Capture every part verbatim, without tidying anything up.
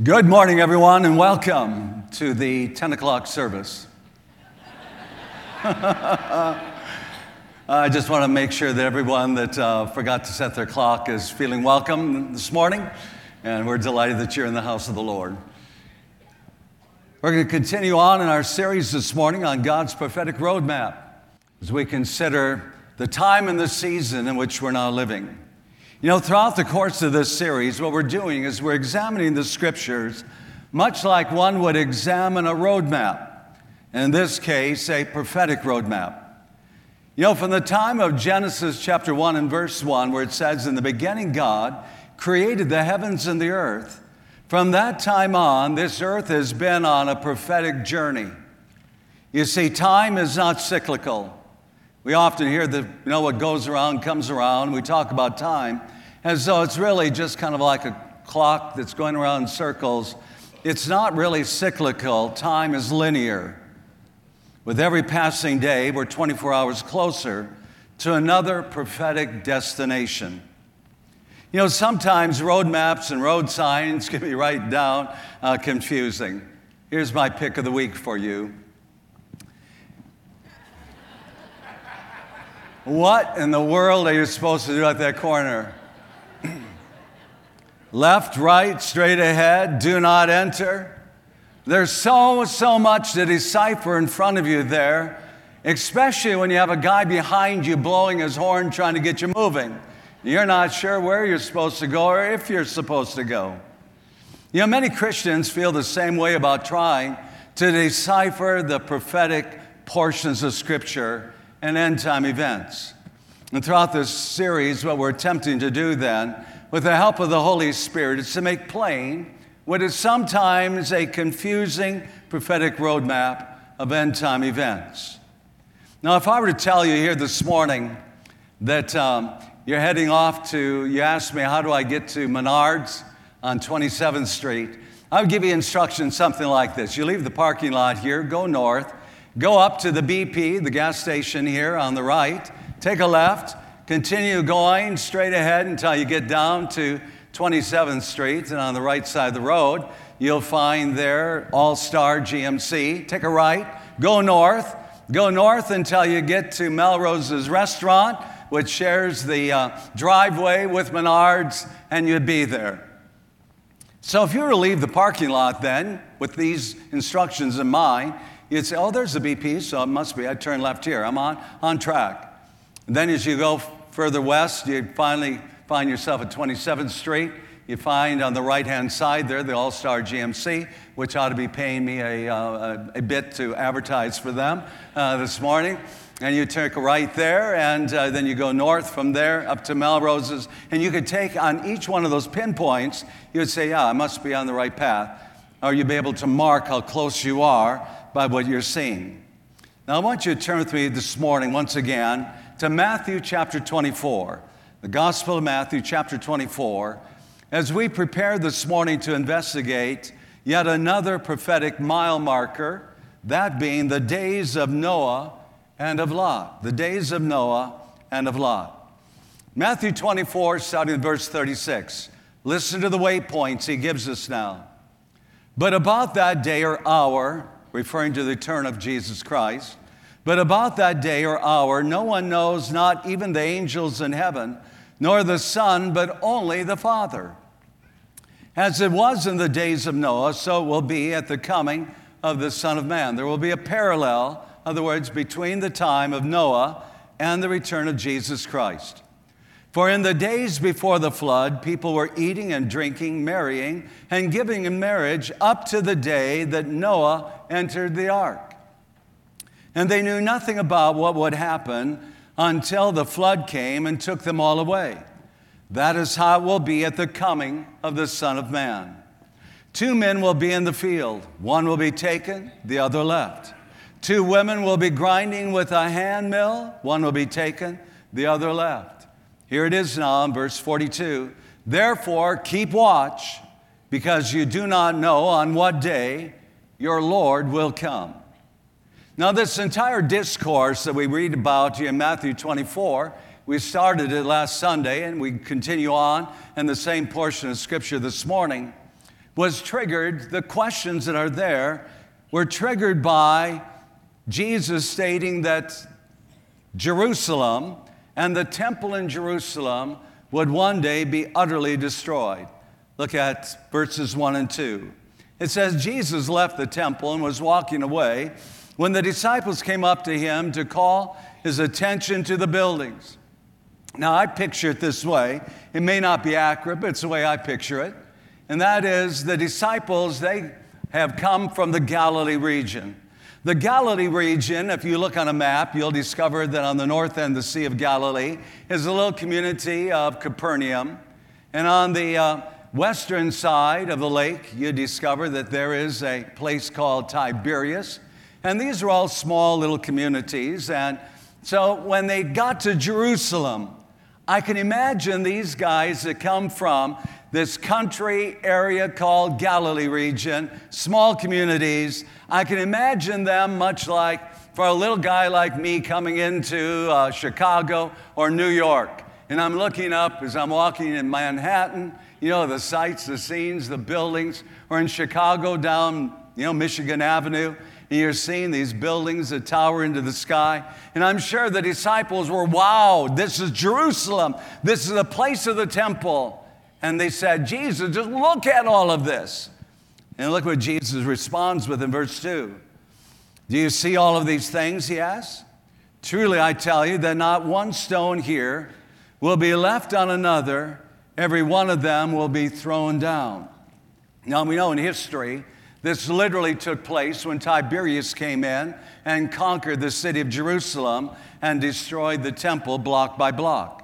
Good morning, everyone, and welcome to the ten o'clock service. I just want to make sure that everyone that uh, forgot to set their clock is feeling welcome this morning, and we're delighted that you're in the house of the Lord. We're going to continue on in our series this morning on God's prophetic roadmap as we consider the time and the season in which we're now living. You know, throughout the course of this series, what we're doing is we're examining the scriptures much like one would examine a roadmap. In this case, a prophetic roadmap. You know, from the time of Genesis chapter one and verse one, where it says, "In the beginning God created the heavens and the earth," from that time on, this earth has been on a prophetic journey. You see, time is not cyclical. We often hear that, you know, what goes around comes around. We talk about time as though it's really just kind of like a clock that's going around in circles. It's not really cyclical. Time is linear. With every passing day, we're twenty-four hours closer to another prophetic destination. You know, sometimes road maps and road signs can be right down uh, confusing. Here's my pick of the week for you. What in the world are you supposed to do at that corner? Left, right, straight ahead, do not enter. There's so, so much to decipher in front of you there, especially when you have a guy behind you blowing his horn trying to get you moving. You're not sure where you're supposed to go or if you're supposed to go. You know, many Christians feel the same way about trying to decipher the prophetic portions of Scripture and end-time events. And throughout this series, what we're attempting to do then, with the help of the Holy Spirit, is to make plain what is sometimes a confusing prophetic roadmap of end-time events. Now, if I were to tell you here this morning that um, you're heading off to, you asked me, how do I get to Menards on twenty-seventh Street? I would give you instructions something like this. You leave the parking lot here, go north, go up to the B P, the gas station here on the right, take a left, continue going straight ahead until you get down to twenty-seventh Street, and on the right side of the road, you'll find there All-Star G M C. Take a right, go north, go north until you get to Melrose's Restaurant, which shares the uh, driveway with Menards, and you'd be there. So if you were to leave the parking lot then, with these instructions in mind, you'd say, oh, there's the B P, so it must be, I turn left here, I'm on, on track. And then as you go further west, you finally find yourself at twenty-seventh Street. You find on the right-hand side there the All-Star G M C, which ought to be paying me a, uh, a bit to advertise for them uh, this morning. And you take a right there, and uh, then you go north from there up to Melrose's. And you could take on each one of those pinpoints, you would say, yeah, I must be on the right path. Or you'd be able to mark how close you are by what you're seeing. Now, I want you to turn with me this morning, once again, to Matthew chapter twenty-four, the Gospel of Matthew chapter twenty-four, as we prepare this morning to investigate yet another prophetic mile marker, that being the days of Noah and of Lot. The days of Noah and of Lot. Matthew twenty-four, starting in verse thirty-six. Listen to the waypoints he gives us now. But about that day or hour, referring to the return of Jesus Christ, but about that day or hour, no one knows, not even the angels in heaven, nor the Son, but only the Father. As it was in the days of Noah, so it will be at the coming of the Son of Man. There will be a parallel, in other words, between the time of Noah and the return of Jesus Christ. For in the days before the flood, people were eating and drinking, marrying, and giving in marriage up to the day that Noah entered the ark. And they knew nothing about what would happen until the flood came and took them all away. That is how it will be at the coming of the Son of Man. Two men will be in the field. One will be taken, the other left. Two women will be grinding with a hand mill. One will be taken, the other left. Here it is now in verse forty-two. Therefore, keep watch, because you do not know on what day your Lord will come. Now, this entire discourse that we read about in Matthew twenty-four, we started it last Sunday, and we continue on in the same portion of Scripture this morning. was triggered, the questions that are there were triggered by Jesus stating that Jerusalem and the temple in Jerusalem would one day be utterly destroyed. Look at verses one and two. It says, Jesus left the temple and was walking away when the disciples came up to him to call his attention to the buildings. Now, I picture it this way. It may not be accurate, but it's the way I picture it. And that is the disciples, they have come from the Galilee region. The Galilee region, if you look on a map, you'll discover that on the north end, the Sea of Galilee, is a little community of Capernaum. And on the uh, western side of the lake, you discover that there is a place called Tiberias. And these are all small little communities. And so when they got to Jerusalem, I can imagine these guys that come from this country area called Galilee region, small communities. I can imagine them much like for a little guy like me coming into uh, Chicago or New York. And I'm looking up as I'm walking in Manhattan, you know, the sights, the scenes, the buildings, or in Chicago down, you know, Michigan Avenue. And you're seeing these buildings that tower into the sky. And I'm sure the disciples were, wow, this is Jerusalem. This is the place of the temple. And they said, Jesus, just look at all of this. And look what Jesus responds with in verse two. Do you see all of these things, he asks? Truly, I tell you that not one stone here will be left on another. Every one of them will be thrown down. Now, we know in history, this literally took place when Tiberius came in and conquered the city of Jerusalem and destroyed the temple block by block.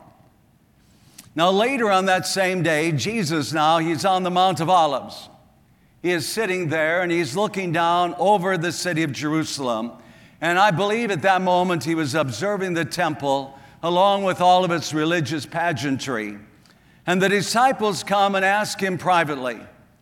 Now, later on that same day, Jesus now, he's on the Mount of Olives. He is sitting there and he's looking down over the city of Jerusalem. And I believe at that moment he was observing the temple along with all of its religious pageantry. And the disciples come and ask him privately,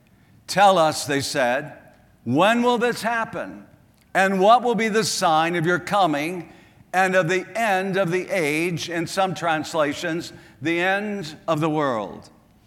tell us, they said, when will this happen? And what will be the sign of your coming and of the end of the age? In some translations, the end of the world.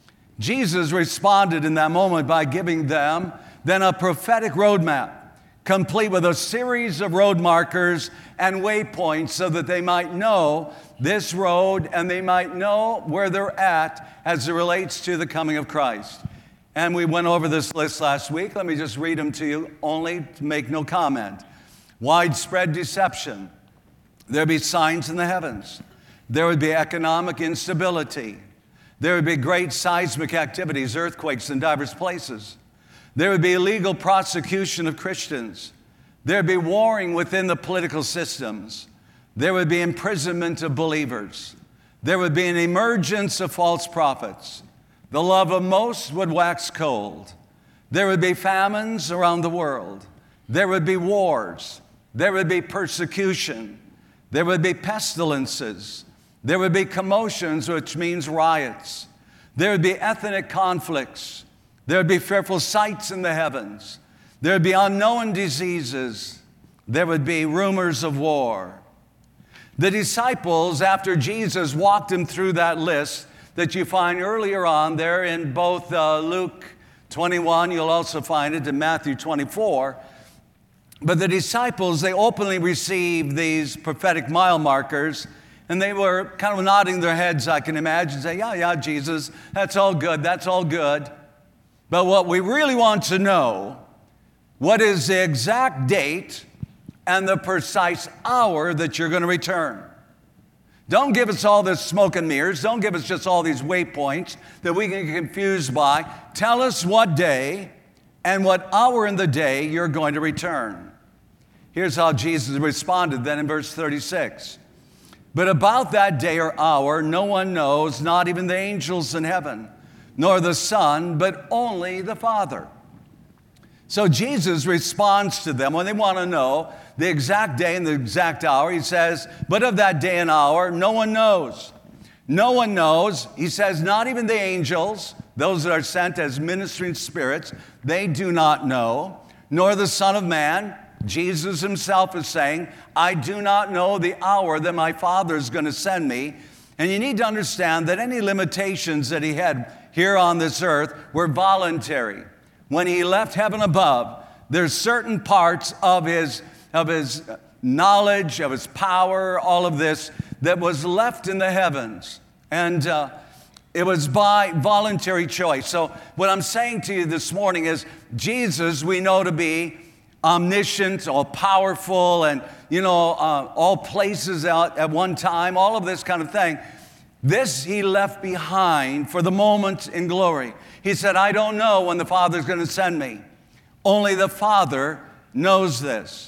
Jesus responded in that moment by giving them then a prophetic roadmap, complete with a series of road markers and waypoints so that they might know this road and they might know where they're at as it relates to the coming of Christ. And we went over this list last week. Let me just read them to you, only to make no comment. Widespread deception. There'd be signs in the heavens. There would be economic instability. There would be great seismic activities, earthquakes in diverse places. There would be illegal prosecution of Christians. There would be warring within the political systems. There would be imprisonment of believers. There would be an emergence of false prophets. The love of most would wax cold. There would be famines around the world. There would be wars. There would be persecution. There would be pestilences. There would be commotions, which means riots. There would be ethnic conflicts. There would be fearful sights in the heavens. There would be unknown diseases. There would be rumors of war. The disciples, after Jesus walked them through that list that you find earlier on there in both uh, Luke twenty-one, you'll also find it in Matthew twenty-four. But the disciples, they openly received these prophetic mile markers, and they were kind of nodding their heads, I can imagine, say, yeah, yeah, Jesus, that's all good, that's all good. But what we really want to know, what is the exact date and the precise hour that you're going to return? Don't give us all this smoke and mirrors. Don't give us just all these waypoints that we can get confused by. Tell us what day and what hour in the day you're going to return. Here's how Jesus responded then in verse thirty-six. But about that day or hour, no one knows, not even the angels in heaven, nor the Son, but only the Father. So Jesus responds to them when they want to know the exact day and the exact hour. He says, but of that day and hour, no one knows. No one knows. He says, not even the angels, those that are sent as ministering spirits, they do not know, nor the Son of Man. Jesus himself is saying, I do not know the hour that my Father is going to send me. And you need to understand that any limitations that he had here on this earth were voluntary. when he left heaven above, there's certain parts of his, of his knowledge, of his power, all of this, that was left in the heavens. And uh, it was by voluntary choice. So what I'm saying to you this morning is Jesus we know to be omniscient, all powerful, and, you know, uh, all places out at one time, all of this kind of thing. This he left behind for the moment in glory. He said, I don't know when the Father's going to send me. Only the Father knows this.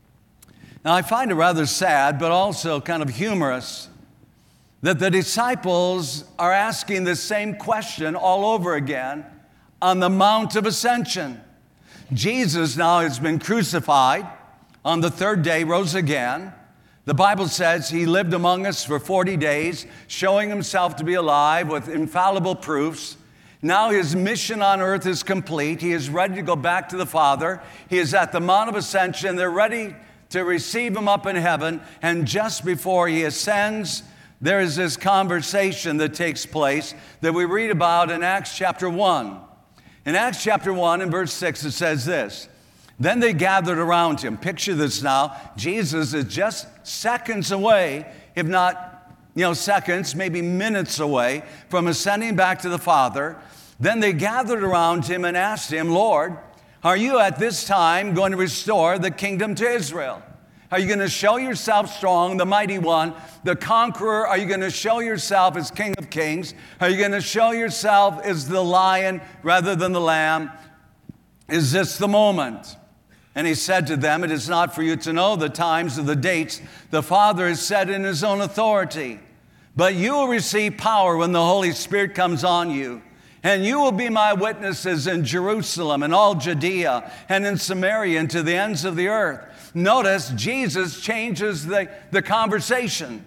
Now, I find it rather sad, but also kind of humorous, that the disciples are asking the same question all over again on the Mount of Ascension. Jesus now has been crucified. On the third day, rose again. The Bible says he lived among us for forty days, showing himself to be alive with infallible proofs. Now his mission on earth is complete. He is ready to go back to the Father. He is at the Mount of Ascension. They're ready to receive him up in heaven. And just before he ascends, there is this conversation that takes place that we read about in Acts chapter one. In Acts chapter one and verse six, it says this. Then they gathered around him. Picture this now. Jesus is just seconds away, if not, you know, seconds, maybe minutes away from ascending back to the Father. Then they gathered around him and asked him, Lord, are you at this time going to restore the kingdom to Israel? Are you going to show yourself strong, the mighty one, the conqueror? Are you going to show yourself as King of Kings? Are you going to show yourself as the lion rather than the lamb? Is this the moment? And he said to them, it is not for you to know the times or the dates the Father has set in his own authority. But you will receive power when the Holy Spirit comes on you. And you will be my witnesses in Jerusalem and all Judea and in Samaria and to the ends of the earth. Notice Jesus changes the, the conversation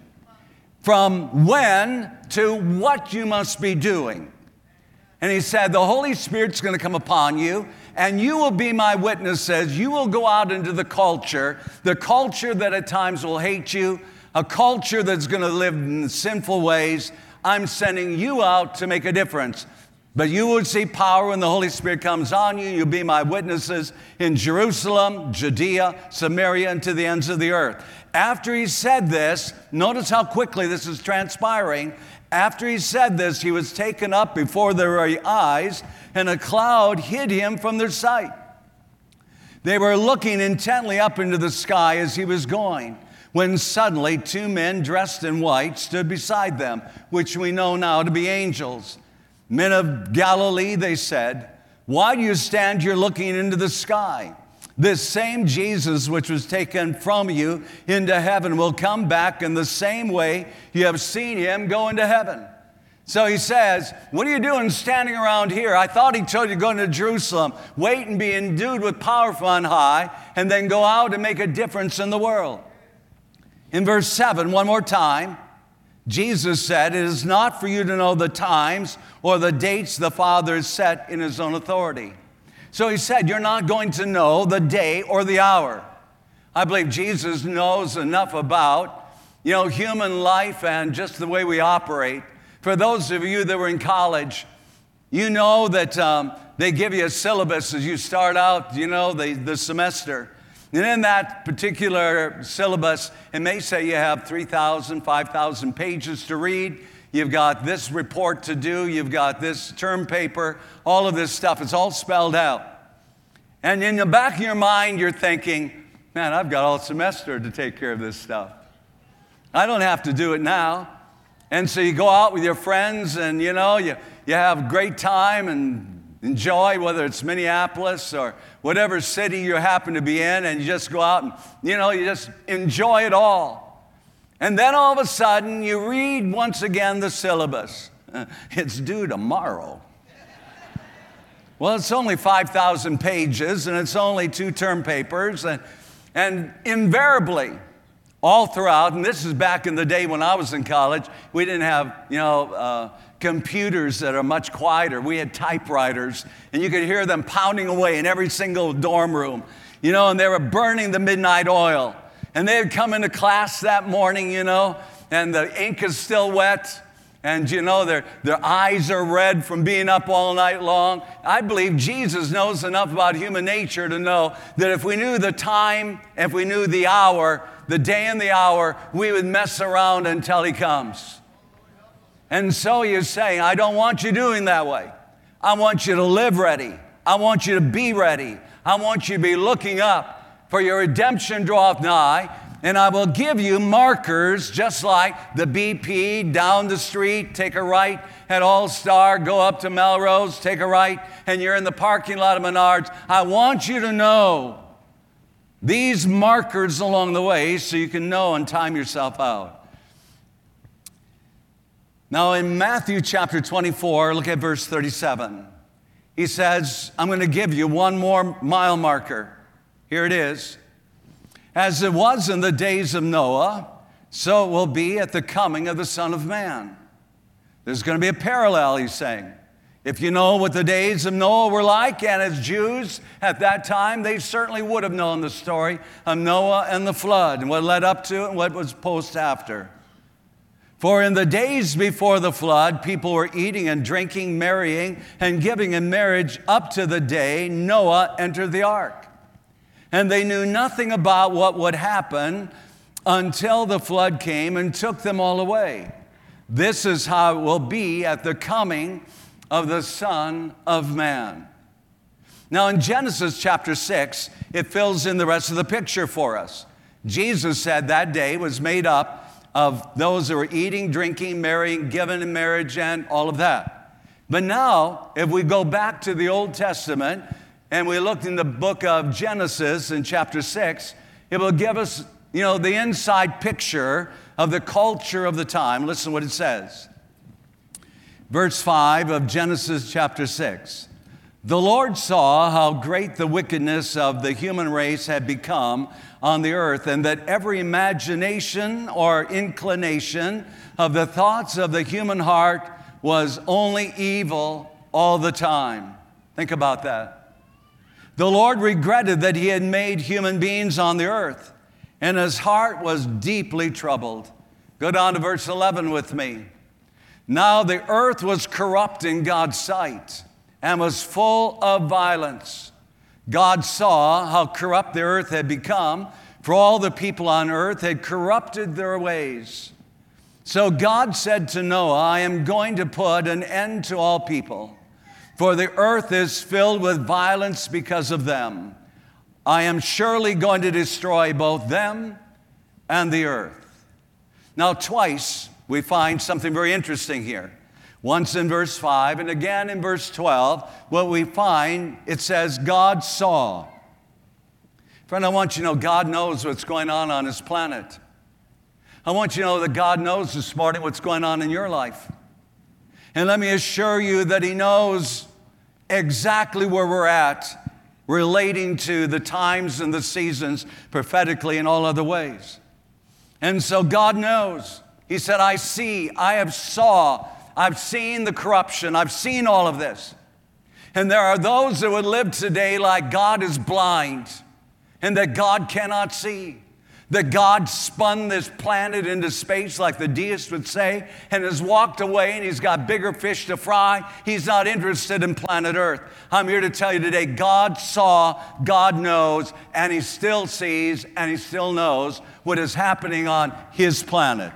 from when to what you must be doing. And he said, the Holy Spirit's going to come upon you, and you will be my witnesses. You will go out into the culture, the culture that at times will hate you, a culture that's going to live in sinful ways. I'm sending you out to make a difference. But you will see power when the Holy Spirit comes on you. You'll be my witnesses in Jerusalem, Judea, Samaria, and to the ends of the earth. After he said this, notice how quickly this is transpiring. After he said this, he was taken up before their very eyes, and a cloud hid him from their sight. They were looking intently up into the sky as he was going, when suddenly two men dressed in white stood beside them, which we know now to be angels. Men of Galilee, they said, why do you stand here looking into the sky? This same Jesus which was taken from you into heaven will come back in the same way you have seen him go into heaven. So he says, what are you doing standing around here? I thought he told you to go into Jerusalem, wait and be endued with power from on high, and then go out and make a difference in the world. In verse seven, one more time, Jesus said, it is not for you to know the times or the dates the Father has set in his own authority. So he said, you're not going to know the day or the hour. I believe Jesus knows enough about, you know, human life and just the way we operate. For those of you that were in college, you know that um, they give you a syllabus as you start out, you know, the, the semester. And in that particular syllabus, it may say you have three thousand, five thousand pages to read. You've got this report to do. You've got this term paper, all of this stuff. It's all spelled out. And in the back of your mind, you're thinking, man, I've got all semester to take care of this stuff. I don't have to do it now. And so you go out with your friends and, you know, you, you have a great time and enjoy, whether it's Minneapolis or whatever city you happen to be in, and you just go out and, you know, you just enjoy it all. And then all of a sudden, you read once again the syllabus. It's due tomorrow. Well, it's only five thousand pages, and it's only two term papers, and, and invariably, all throughout, and this is back in the day when I was in college, we didn't have, you know, uh, computers that are much quieter. We had typewriters, and you could hear them pounding away in every single dorm room, you know, and they were burning the midnight oil. And they'd come into class that morning, you know, and the ink is still wet, And you know, their, their eyes are red from being up all night long. I believe Jesus knows enough about human nature to know that if we knew the time, if we knew the hour, the day and the hour, we would mess around until he comes. And so he's saying, I don't want you doing that way. I want you to live ready. I want you to be ready. I want you to be looking up, for your redemption draweth nigh. And I will give you markers just like the B P down the street, take a right at All-Star, go up to Melrose, take a right, and you're in the parking lot of Menards. I want you to know these markers along the way so you can know and time yourself out. Now in Matthew chapter twenty-four, look at verse thirty-seven. He says, I'm going to give you one more mile marker. Here it is. As it was in the days of Noah, so it will be at the coming of the Son of Man. There's going to be a parallel, he's saying. If you know what the days of Noah were like, and as Jews at that time, they certainly would have known the story of Noah and the flood, and what led up to it and what was post after. For in the days before the flood, people were eating and drinking, marrying, and giving in marriage up to the day Noah entered the ark. And they knew nothing about what would happen until the flood came and took them all away. This is how it will be at the coming of the Son of Man. Now in Genesis chapter six, it fills in the rest of the picture for us. Jesus said that day was made up of those who were eating, drinking, marrying, given in marriage, and all of that. But now, if we go back to the Old Testament, and we looked in the book of Genesis in chapter six, it will give us, you know, the inside picture of the culture of the time. Listen to what it says. Verse five of Genesis chapter six. The Lord saw how great the wickedness of the human race had become on the earth, and that every imagination or inclination of the thoughts of the human heart was only evil all the time. Think about that. The Lord regretted that he had made human beings on the earth, and his heart was deeply troubled. Go down to verse eleven with me. Now the earth was corrupt in God's sight and was full of violence. God saw how corrupt the earth had become, for all the people on earth had corrupted their ways. So God said to Noah, I am going to put an end to all people, for the earth is filled with violence because of them. I am surely going to destroy both them and the earth. Now, twice we find something very interesting here. Once in verse five and again in verse twelve, what we find, it says, God saw. Friend, I want you to know God knows what's going on on his planet. I want you to know that God knows this morning what's going on in your life. And let me assure you that he knows exactly where we're at relating to the times and the seasons prophetically in all other ways. And so God knows. He said, I see, I have saw, I've seen the corruption, I've seen all of this. And there are those that would live today like God is blind and that God cannot see. That God spun this planet into space, like the deist would say, and has walked away, and he's got bigger fish to fry. He's not interested in planet Earth. I'm here to tell you today, God saw, God knows, and he still sees, and he still knows what is happening on his planet.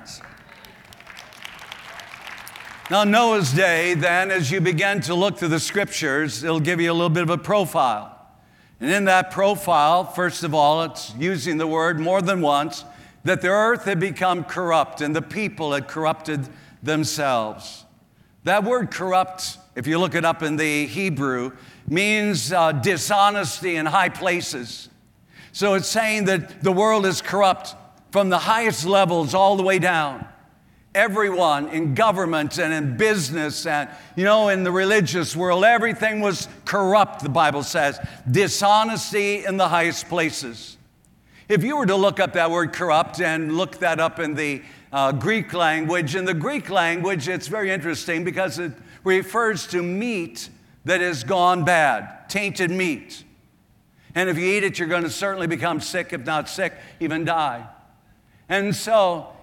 Now, Noah's day, then, as you begin to look through the scriptures, it'll give you a little bit of a profile. And in that profile, first of all, it's using the word more than once, that the earth had become corrupt and the people had corrupted themselves. That word corrupt, if you look it up in the Hebrew, means uh, dishonesty in high places. So it's saying that the world is corrupt from the highest levels all the way down. Everyone in government and in business and, you know, in the religious world, everything was corrupt, the Bible says. Dishonesty in the highest places. If you were to look up that word corrupt and look that up in the uh, Greek language, in the Greek language, it's very interesting because it refers to meat that has gone bad, tainted meat. And if you eat it, you're going to certainly become sick, if not sick, even die. And so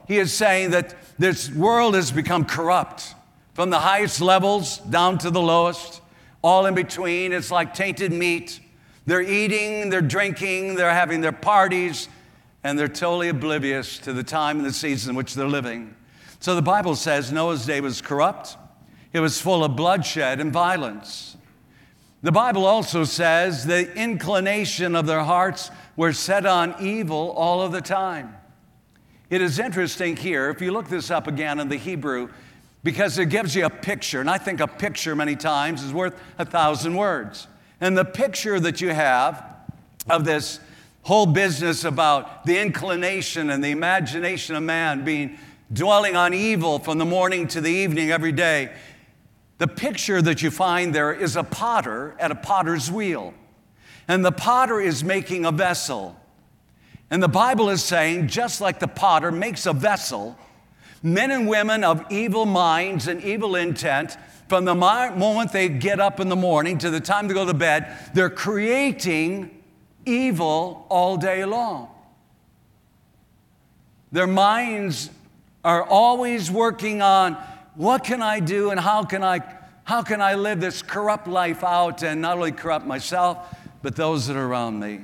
he is saying that this world has become corrupt from the highest levels down to the lowest, all in between. It's like tainted meat. They're eating, they're drinking, they're having their parties, and they're totally oblivious to the time and the season in which they're living. So the Bible says Noah's day was corrupt. It was full of bloodshed and violence. The Bible also says the inclination of their hearts were set on evil all of the time. It is interesting here, if you look this up again in the Hebrew, because it gives you a picture, and I think a picture many times is worth a thousand words. And the picture that you have of this whole business about the inclination and the imagination of man being dwelling on evil from the morning to the evening every day, the picture that you find there is a potter at a potter's wheel. And the potter is making a vessel. And the Bible is saying, just like the potter makes a vessel, men and women of evil minds and evil intent, from the moment they get up in the morning to the time to go to bed, they're creating evil all day long. Their minds are always working on, what can I do and how can I, how can I live this corrupt life out and not only corrupt myself, but those that are around me.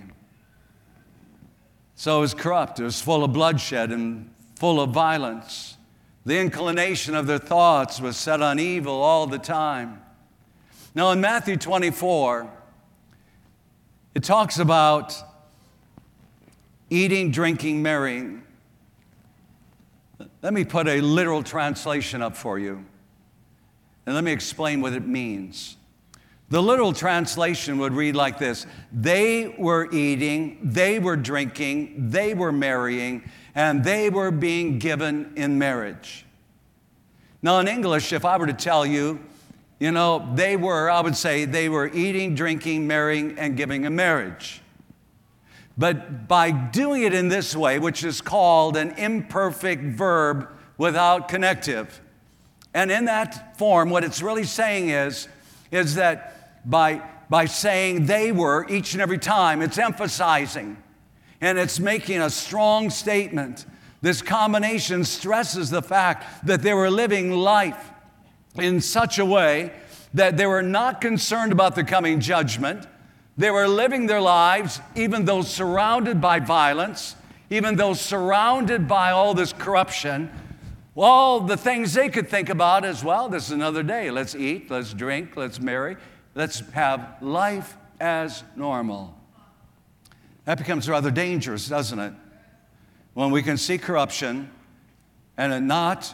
So it was corrupt. It was full of bloodshed and full of violence. The inclination of their thoughts was set on evil all the time. Now in Matthew twenty-four, it talks about eating, drinking, marrying. Let me put a literal translation up for you, and let me explain what it means. The literal translation would read like this: they were eating, they were drinking, they were marrying, and they were being given in marriage. Now in English, if I were to tell you, you know, they were, I would say they were eating, drinking, marrying, and giving in marriage. But by doing it in this way, which is called an imperfect verb without connective, and in that form, what it's really saying is, is that by, by saying they were each and every time, it's emphasizing and it's making a strong statement. This combination stresses the fact that they were living life in such a way that they were not concerned about the coming judgment. They were living their lives, even though surrounded by violence, even though surrounded by all this corruption. Well, the things they could think about is, well, this is another day. Let's eat, let's drink, let's marry, let's have life as normal. That becomes rather dangerous, doesn't it? When we can see corruption and it not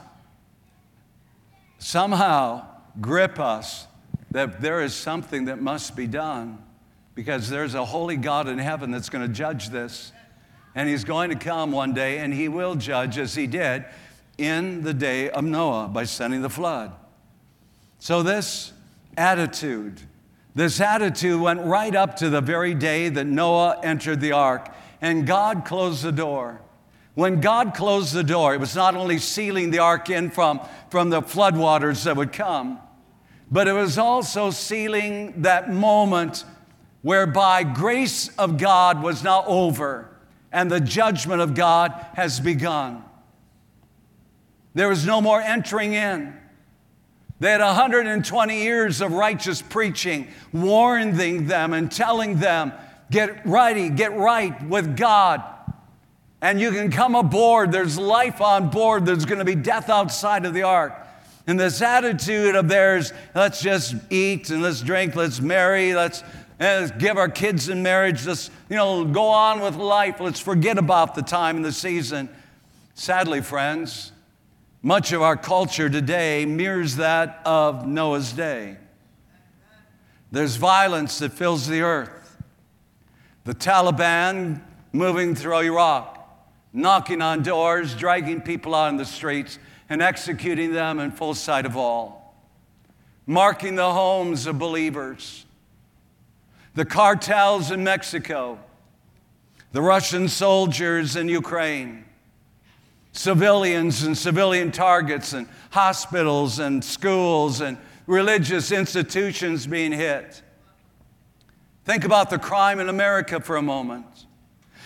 somehow grip us that there is something that must be done, because there's a holy God in heaven that's going to judge this. And he's going to come one day and he will judge, as he did in the day of Noah by sending the flood. So this attitude, this attitude went right up to the very day that Noah entered the ark and God closed the door. When God closed the door, it was not only sealing the ark in from, from the floodwaters that would come, but it was also sealing that moment whereby grace of God was now over and the judgment of God has begun. There was no more entering in. They had one hundred twenty years of righteous preaching, warning them and telling them, get ready, get right with God. And you can come aboard. There's life on board. There's going to be death outside of the ark. And this attitude of theirs, let's just eat and let's drink, let's marry, let's, let's give our kids in marriage, let's, you know, go on with life. Let's forget about the time and the season. Sadly, friends, much of our culture today mirrors that of Noah's day. There's violence that fills the earth. The Taliban moving through Iraq, knocking on doors, dragging people out in the streets, and executing them in full sight of all. Marking the homes of believers. The cartels in Mexico. The Russian soldiers in Ukraine. Civilians and civilian targets and hospitals and schools and religious institutions being hit. Think about the crime in America for a moment.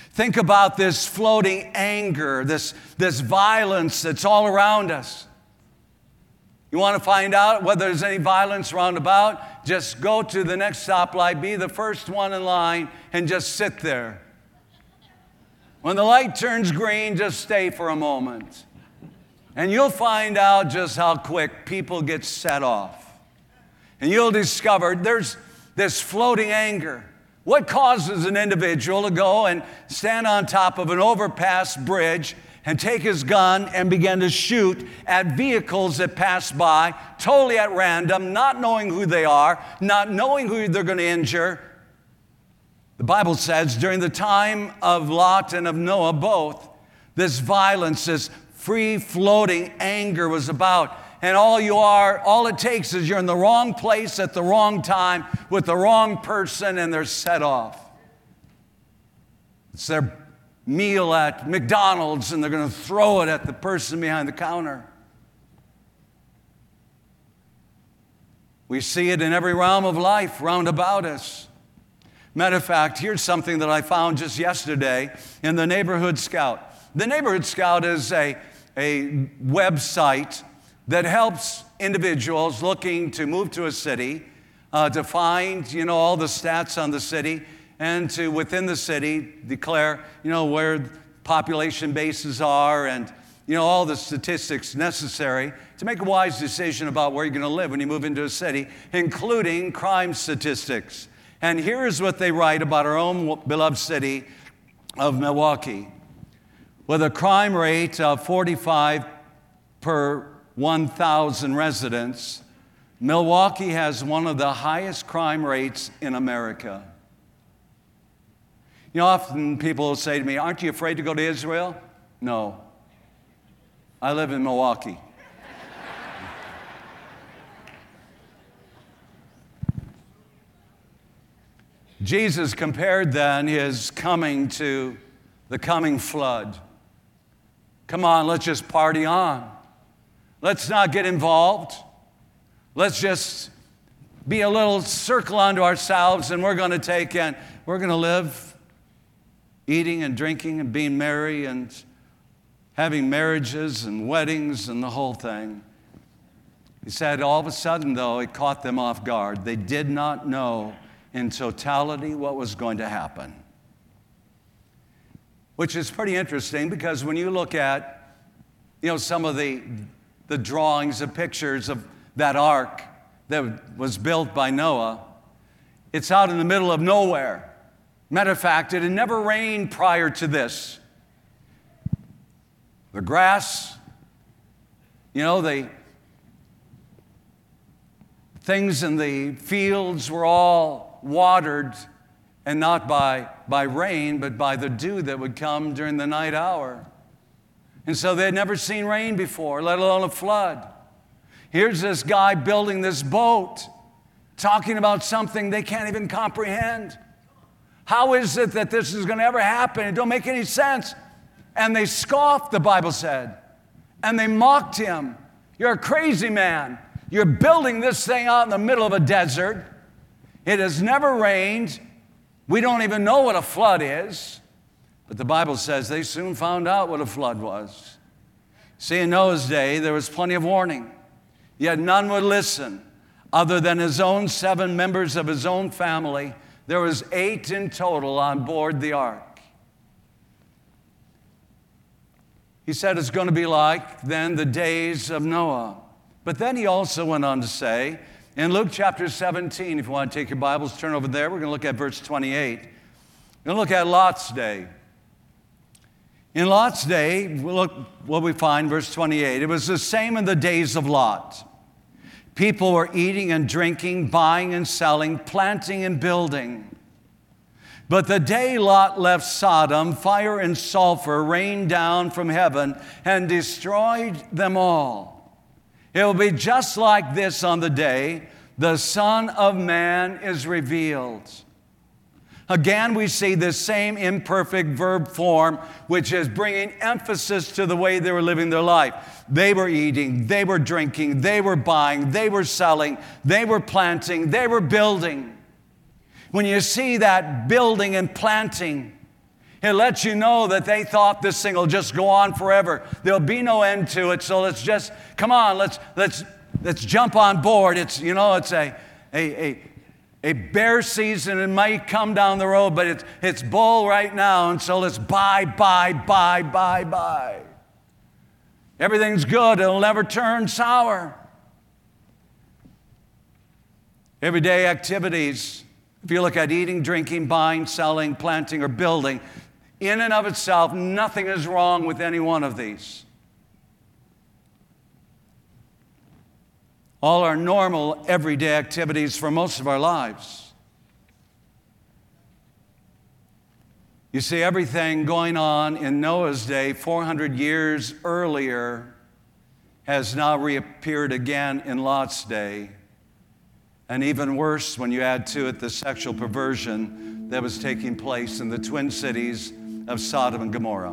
Think about this floating anger, this, this violence that's all around us. You want to find out whether there's any violence round about? Just go to the next stoplight, be the first one in line, and just sit there. When the light turns green, just stay for a moment. And you'll find out just how quick people get set off. And you'll discover there's this floating anger. What causes an individual to go and stand on top of an overpass bridge and take his gun and begin to shoot at vehicles that pass by, totally at random, not knowing who they are, not knowing who they're going to injure? The Bible says during the time of Lot and of Noah both, this violence, this free-floating anger was about. And all you are, all it takes is you're in the wrong place at the wrong time with the wrong person, and they're set off. It's their meal at McDonald's, and they're going to throw it at the person behind the counter. We see it in every realm of life round about us. Matter of fact, here's something that I found just yesterday in the Neighborhood Scout. The Neighborhood Scout is a, a website that helps individuals looking to move to a city uh, to find, you know, all the stats on the city, and to, within the city, declare, you know, where population bases are and, you know, all the statistics necessary to make a wise decision about where you're going to live when you move into a city, including crime statistics. And here's what they write about our own beloved city of Milwaukee. With a crime rate of forty-five per one thousand residents, Milwaukee has one of the highest crime rates in America. You know, often people will say to me, aren't you afraid to go to Israel? No. I live in Milwaukee. Jesus compared then his coming to the coming flood. Come on, let's just party on. Let's not get involved. Let's just be a little circle unto ourselves, and we're going to take and we're going to live eating and drinking and being merry and having marriages and weddings and the whole thing. He said all of a sudden, though, it caught them off guard. They did not know in totality what was going to happen. Which is pretty interesting, because when you look at, you know, some of the, the drawings, the pictures of that ark that was built by Noah, it's out in the middle of nowhere. Matter of fact, it had never rained prior to this. The grass, you know, the things in the fields were all watered, and not by, by rain, but by the dew that would come during the night hour. And so they had never seen rain before, let alone a flood. Here's this guy building this boat, talking about something they can't even comprehend. How is it that this is going to ever happen? It don't make any sense. And they scoffed, the Bible said, and they mocked him. You're a crazy man. You're building this thing out in the middle of a desert. It has never rained. We don't even know what a flood is. But the Bible says they soon found out what a flood was. See, in Noah's day, there was plenty of warning. Yet none would listen. Other than his own seven members of his own family, there was eight in total on board the ark. He said it's going to be like then the days of Noah. But then he also went on to say, in Luke chapter seventeen, if you want to take your Bibles, turn over there. We're going to look at verse twenty-eight. We're going to look at Lot's day. In Lot's day, we'll look what we find, verse twenty-eight. It was the same in the days of Lot. People were eating and drinking, buying and selling, planting and building. But the day Lot left Sodom, fire and sulfur rained down from heaven and destroyed them all. It will be just like this on the day the Son of Man is revealed. Again, we see this same imperfect verb form, which is bringing emphasis to the way they were living their life. They were eating, they were drinking, they were buying, they were selling, they were planting, they were building. When you see that building and planting, It lets you know that they thought this thing will just go on forever. There'll be no end to it, so let's just, come on, let's let's let's jump on board. It's, you know, it's a a a, a bear season. It might come down the road, but it's it's bull right now, and so let's buy, buy, buy, buy, buy. Everything's good. It'll never turn sour. Everyday activities, if you look at eating, drinking, buying, selling, planting, or building, in and of itself, nothing is wrong with any one of these. All our normal, everyday activities for most of our lives. You see, everything going on in Noah's day four hundred years earlier has now reappeared again in Lot's day. And even worse when you add to it the sexual perversion that was taking place in the twin cities of Sodom and Gomorrah.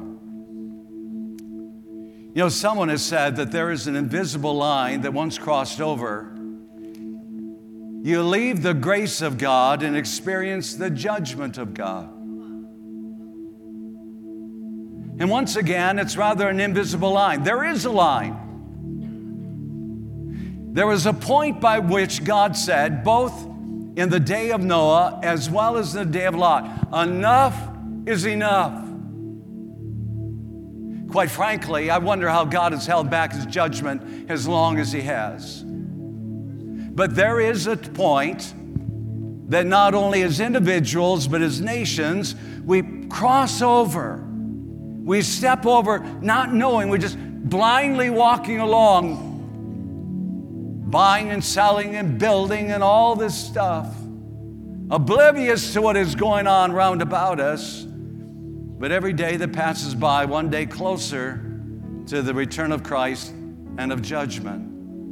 You know, someone has said that there is an invisible line that once crossed over, you leave the grace of God and experience the judgment of God. And once again, it's rather an invisible line. There is a line. There was a point by which God said, both in the day of Noah as well as the day of Lot, enough is enough. Quite frankly, I wonder how God has held back his judgment as long as he has. But there is a point that not only as individuals, but as nations, we cross over. We step over, not knowing, we're just blindly walking along, buying and selling and building and all this stuff, oblivious to what is going on round about us. But every day that passes by, one day closer to the return of Christ and of judgment.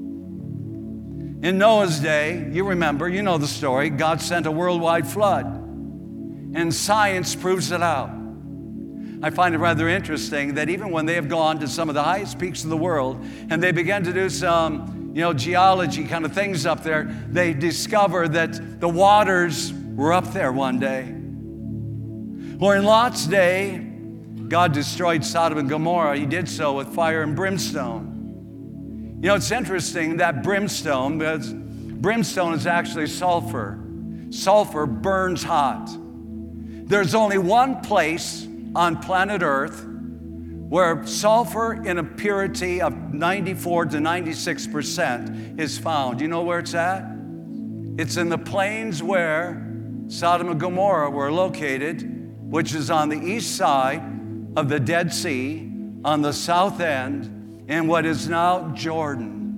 In Noah's day, you remember, you know the story, God sent a worldwide flood, and science proves it out. I find it rather interesting that even when they have gone to some of the highest peaks of the world and they began to do some, you know, geology kind of things up there, they discover that the waters were up there one day. Or in Lot's day, God destroyed Sodom and Gomorrah. He did so with fire and brimstone. You know, it's interesting that brimstone, because brimstone is actually sulfur. Sulfur burns hot. There's only one place on planet Earth where sulfur in a purity of ninety-four to ninety-six percent is found. You know where it's at? It's in the plains where Sodom and Gomorrah were located, which is on the east side of the Dead Sea, on the south end, in what is now Jordan.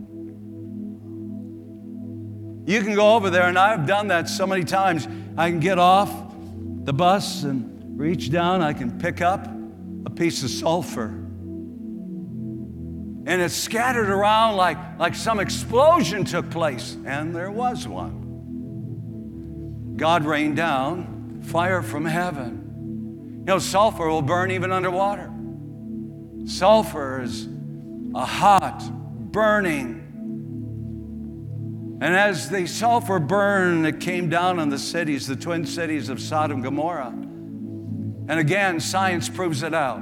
You can go over there, and I've done that so many times. I can get off the bus and reach down, I can pick up a piece of sulfur. And it's scattered around like, like some explosion took place, and there was one. God rained down fire from heaven. You know, sulfur will burn even underwater. Sulfur is a hot, burning. And as the sulfur burned, it came down on the cities, the twin cities of Sodom and Gomorrah. And again, science proves it out.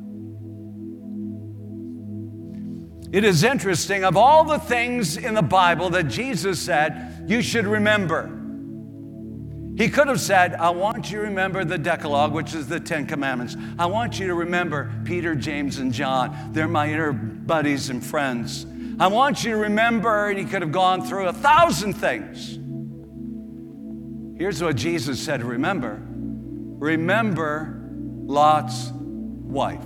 It is interesting, of all the things in the Bible that Jesus said, you should remember. He could have said, I want you to remember the Decalogue, which is the Ten Commandments. I want you to remember Peter, James, and John. They're my inner buddies and friends. I want you to remember, and he could have gone through a thousand things. Here's what Jesus said, remember. Remember Lot's wife.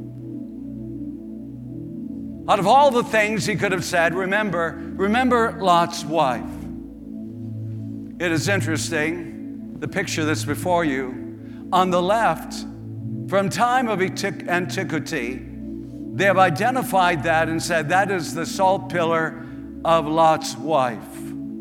Out of all the things he could have said, remember, remember Lot's wife. It is interesting, the picture that's before you. On the left, from time of antiquity, they have identified that and said that is the salt pillar of Lot's wife.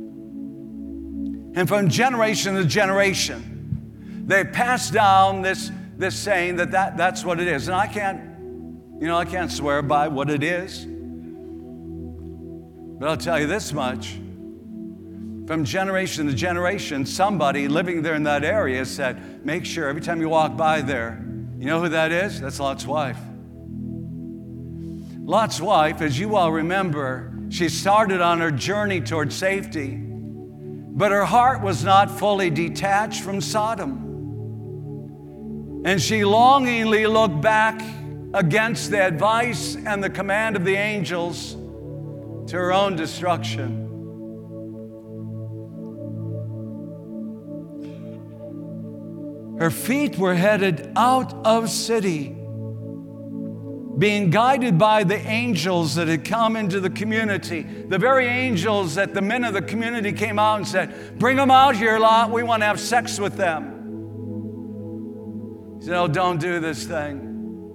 And from generation to generation, they pass down this, this saying that, that that's what it is. And I can't, you know, I can't swear by what it is. But I'll tell you this much. From generation to generation, somebody living there in that area said, make sure every time you walk by there, You know who that is? That's Lot's wife. Lot's wife, as you all remember, she started on her journey toward safety, but her heart was not fully detached from Sodom. And she longingly looked back against the advice and the command of the angels to her own destruction. Her feet were headed out of city, being guided by the angels that had come into the community. The very angels that the men of the community came out and said, "Bring them out here, Lot. We want to have sex with them." He said, "Oh, don't do this thing."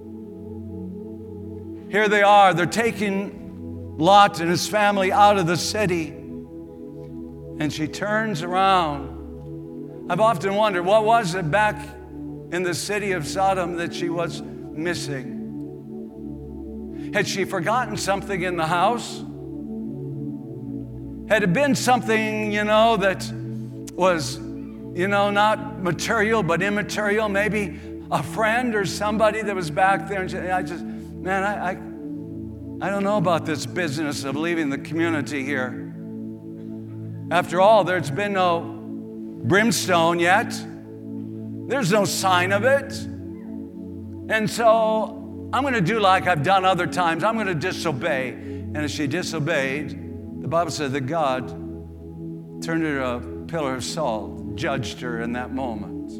Here they are. They're taking Lot and his family out of the city. And she turns around. I've often wondered, what was it back in the city of Sodom that she was missing? Had she forgotten something in the house? Had it been something, you know, that was, you know, not material but immaterial? Maybe a friend or somebody that was back there. And she, I just, man, I, I, I don't know about this business of leaving the community here. After all, there's been no brimstone yet. There's no sign of it. And so I'm going to do like I've done other times. I'm going to disobey. And as she disobeyed, the Bible said that God turned her a pillar of salt, judged her in that moment.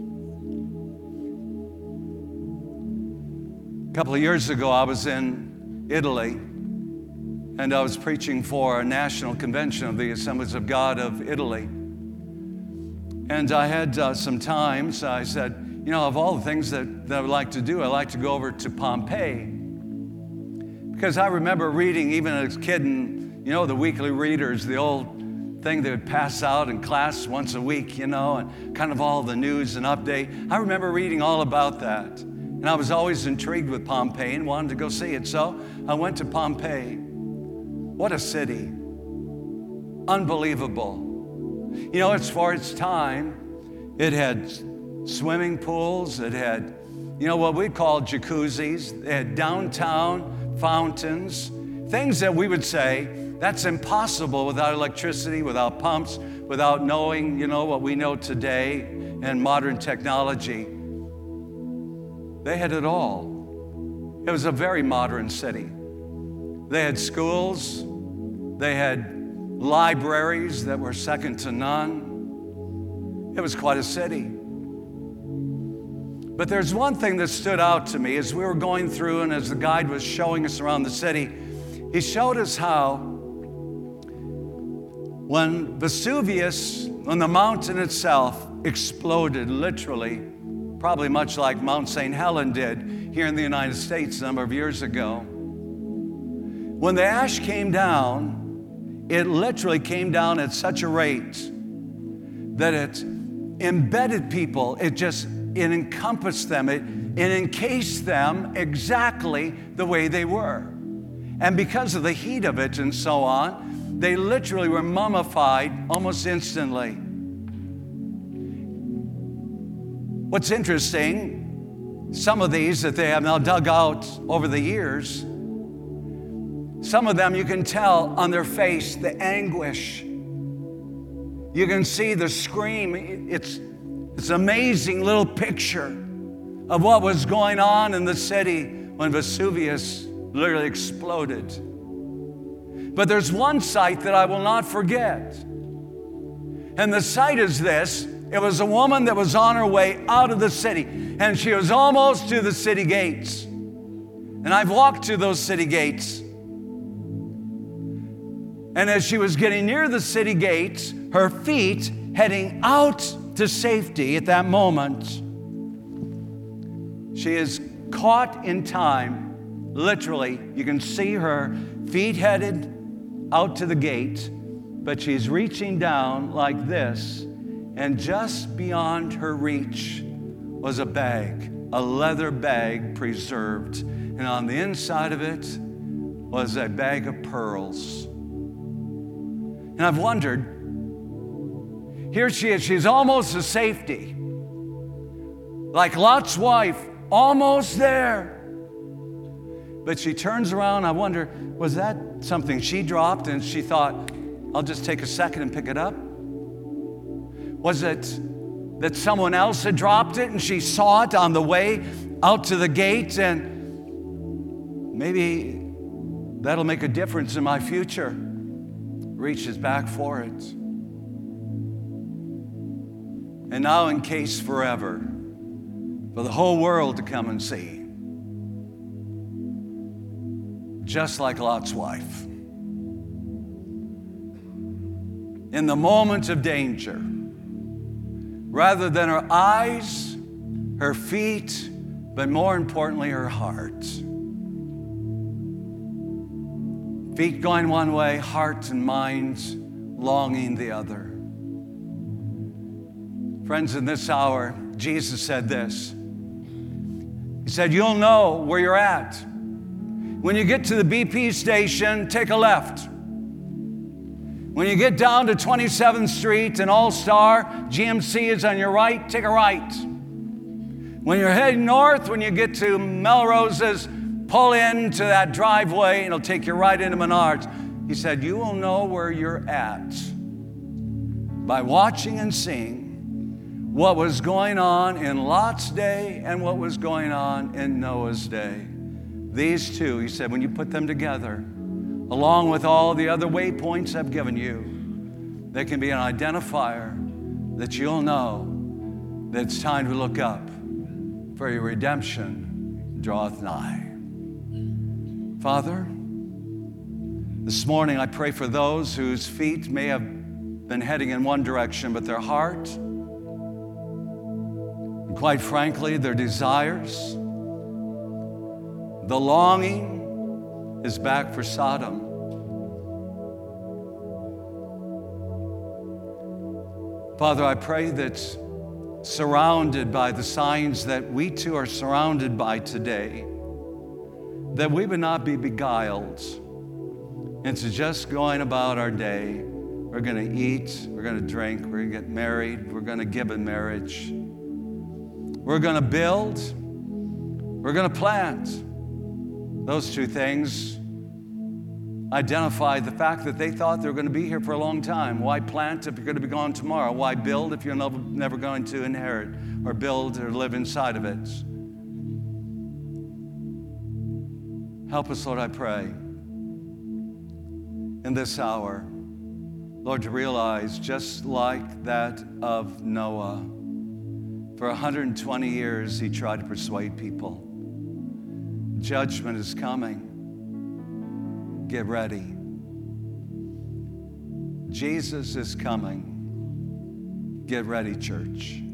A couple of years ago, I was in Italy, and I was preaching for a national convention of the Assemblies of God of Italy. And I had uh, some time, so I said, you know, of all the things that, that I would like to do, I'd like to go over to Pompeii. Because I remember reading, even as a kid, and, you know, the weekly readers, the old thing they would pass out in class once a week, you know, and kind of all the news and update. I remember reading all about that. And I was always intrigued with Pompeii and wanted to go see it. So I went to Pompeii. What a city. Unbelievable. You know, as for its time, it had swimming pools, it had, you know, what we'd call jacuzzis, it had downtown fountains, things that we would say, that's impossible without electricity, without pumps, without knowing, you know, what we know today and modern technology. They had it all. It was a very modern city. They had schools, they had libraries that were second to none. It was quite a city. But there's one thing that stood out to me as we were going through and as the guide was showing us around the city. He showed us how when Vesuvius, when the mountain itself exploded, literally, probably much like Mount Saint Helens did here in the United States a number of years ago. When the ash came down, it literally came down at such a rate that it embedded people. It just, it encompassed them. It, it encased them exactly the way they were. And because of the heat of it and so on, they literally were mummified almost instantly. What's interesting, some of these that they have now dug out over the years, some of them you can tell on their face the anguish. You can see the scream. It's, it's an amazing little picture of what was going on in the city when Vesuvius literally exploded. But there's one sight that I will not forget. And the sight is this. It was a woman that was on her way out of the city, and she was almost to the city gates. And I've walked to those city gates. And as she was getting near the city gates, her feet heading out to safety at that moment, she is caught in time. Literally, you can see her feet headed out to the gate, but she's reaching down like this, and just beyond her reach was a bag, a leather bag preserved. And on the inside of it was a bag of pearls. And I've wondered, here she is, she's almost to safety. Like Lot's wife, almost there. But she turns around. I wonder, was that something she dropped and she thought, I'll just take a second and pick it up? Was it that someone else had dropped it and she saw it on the way out to the gate and maybe that'll make a difference in my future? Reaches back for it. And now encased forever for the whole world to come and see. Just like Lot's wife. In the moment of danger, rather than her eyes, her feet, but more importantly, her heart. Feet going one way, heart and mind longing the other. Friends, in this hour, Jesus said this. He said, you'll know where you're at. When you get to the B P station, take a left. When you get down to twenty-seventh Street and All-Star, G M C is on your right, take a right. When you're heading north, when you get to Melrose's, pull into that driveway and it'll take you right into Menards. He said, you will know where you're at by watching and seeing what was going on in Lot's day and what was going on in Noah's day. These two, he said, when you put them together, along with all the other waypoints I've given you, they can be an identifier that you'll know that it's time to look up, for your redemption draweth nigh. Father, this morning I pray for those whose feet may have been heading in one direction, but their heart, and quite frankly, their desires, the longing is back for Sodom. Father, I pray that surrounded by the signs that we too are surrounded by today, that we would not be beguiled into just going about our day. We're going to eat, we're going to drink, we're going to get married, we're going to give in marriage. We're going to build, we're going to plant. Those two things identify the fact that they thought they were going to be here for a long time. Why plant if you're going to be gone tomorrow? Why build if you're never going to inherit or build or live inside of it? Help us, Lord, I pray, in this hour, Lord, to realize, just like that of Noah, for one hundred twenty years he tried to persuade people. Judgment is coming. Get ready. Jesus is coming. Get ready, church.